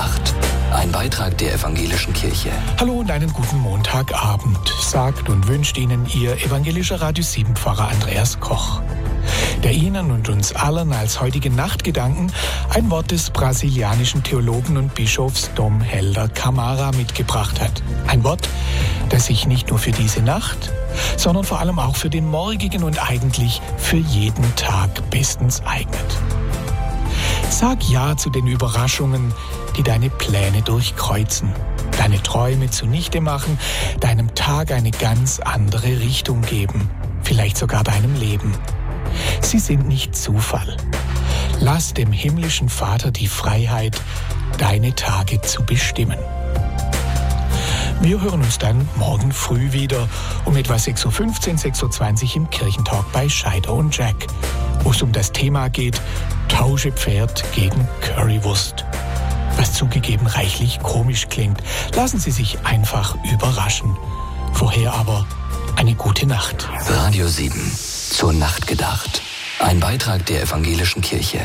Nachgedacht. Ein Beitrag der Evangelischen Kirche. Hallo und einen guten Montagabend, sagt und wünscht Ihnen Ihr evangelischer Radio 7 Pfarrer Andreas Koch, der Ihnen und uns allen als heutige Nachtgedanken ein Wort des brasilianischen Theologen und Bischofs Dom Helder Camara mitgebracht hat. Ein Wort, das sich nicht nur für diese Nacht, sondern vor allem auch für den morgigen und eigentlich für jeden Tag bestens eignet. Sag Ja zu den Überraschungen, die deine Pläne durchkreuzen, deine Träume zunichte machen, deinem Tag eine ganz andere Richtung geben, vielleicht sogar deinem Leben. Sie sind nicht Zufall. Lass dem himmlischen Vater die Freiheit, deine Tage zu bestimmen. Wir hören uns dann morgen früh wieder um etwa 6.15 Uhr, 6.20 Uhr im Kirchentalk bei Scheider und Jack, wo es um das Thema geht, tausche Pferd gegen Currywurst. Was zugegeben reichlich komisch klingt. Lassen Sie sich einfach überraschen. Vorher aber eine gute Nacht. Radio 7. Zur Nacht gedacht. Ein Beitrag der Evangelischen Kirche.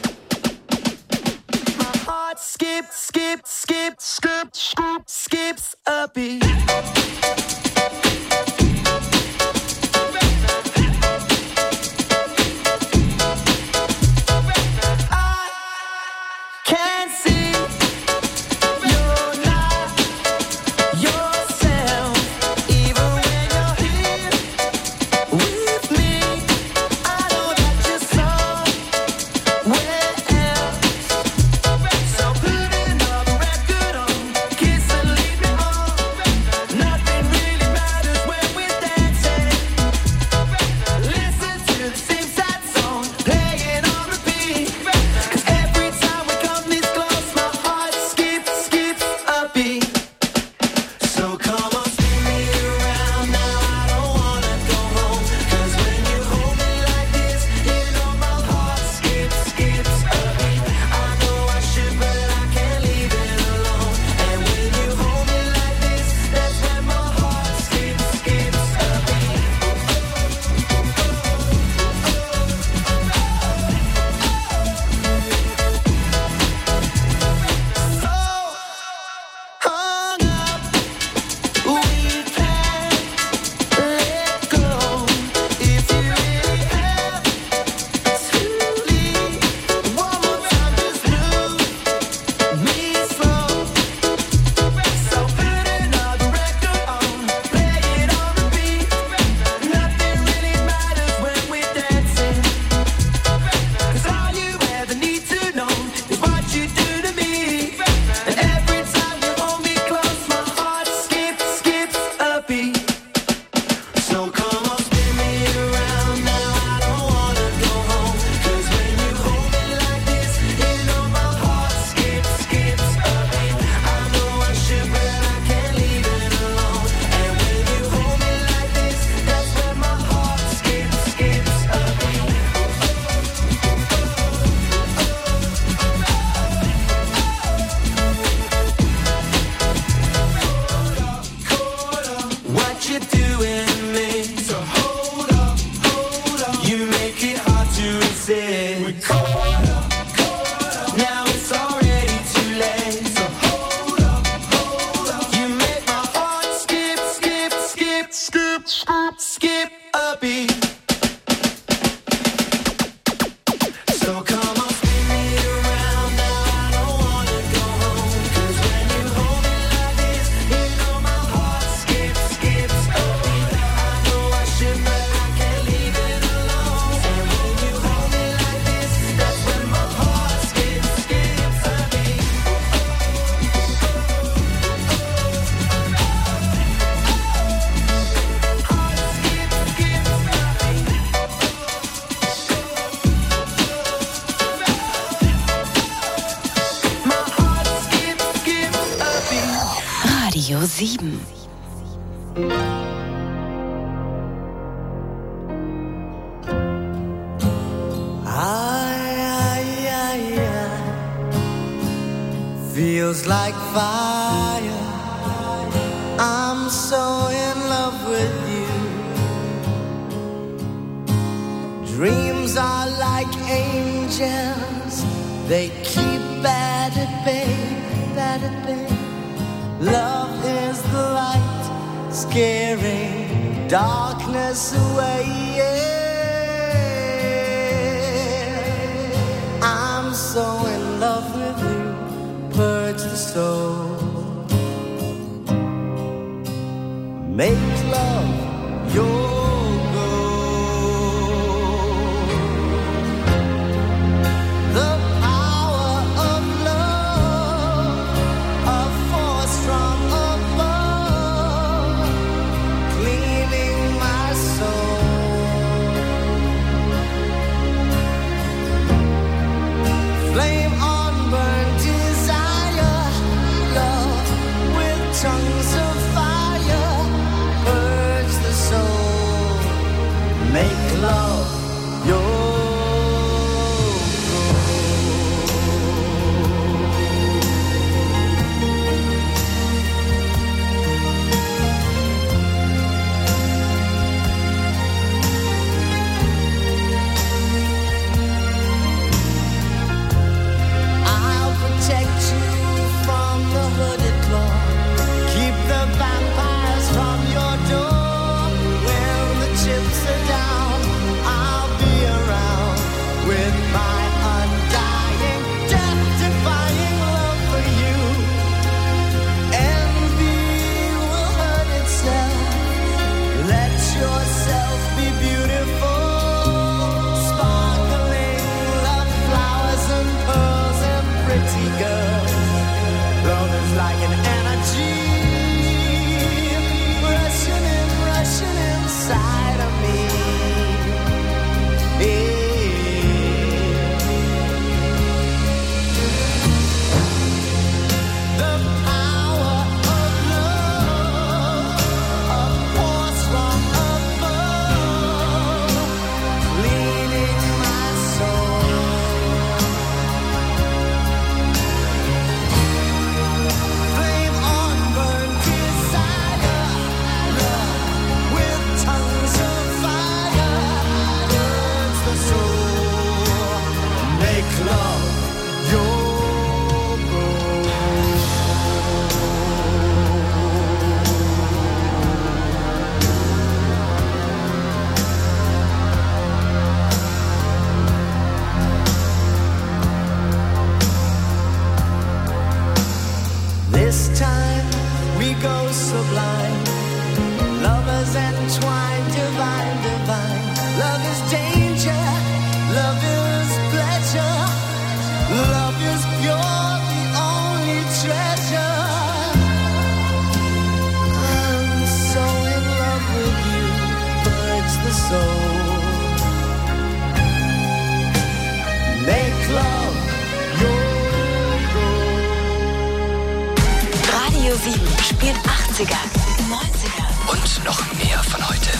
Skips a beat. Radio 7. Feels like fire. I'm so in love with you. Dreams are like angels. They keep at bay. Love is the light, scaring darkness away. Yeah. I'm so in love with you, purge the soul. Make love your Radio 7 spielt 80er, 90er und noch mehr von heute.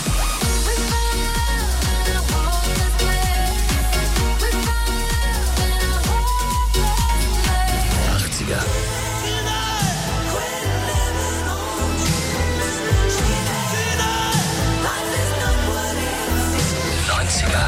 80er. 90er.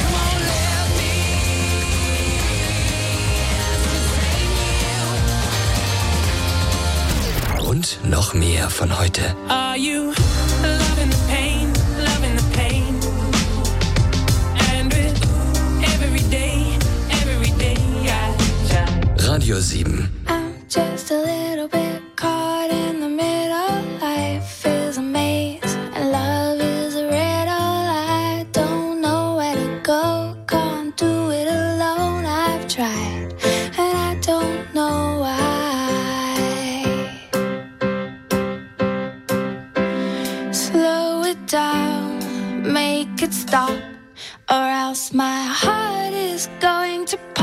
Und noch mehr von heute. Are you loving the pain, loving the pain? And with every day I try. Radio 7. I'm just a little bit caught in the middle. Life is a maze and love is a riddle. I don't know where to go, can't do it alone. I've tried and I don't know why. Slow it down, make it stop, or else my heart is going to